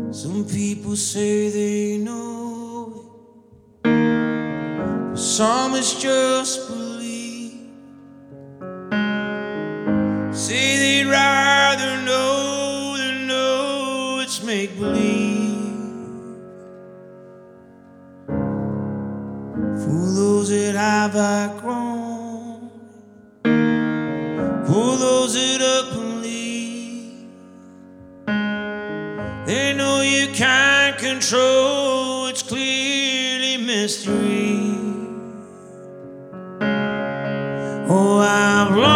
Some people say they know it, but some is just belief. Say they'd rather know than know it's make believe. For those that have outgrown, for those that up and leave, they know you can't control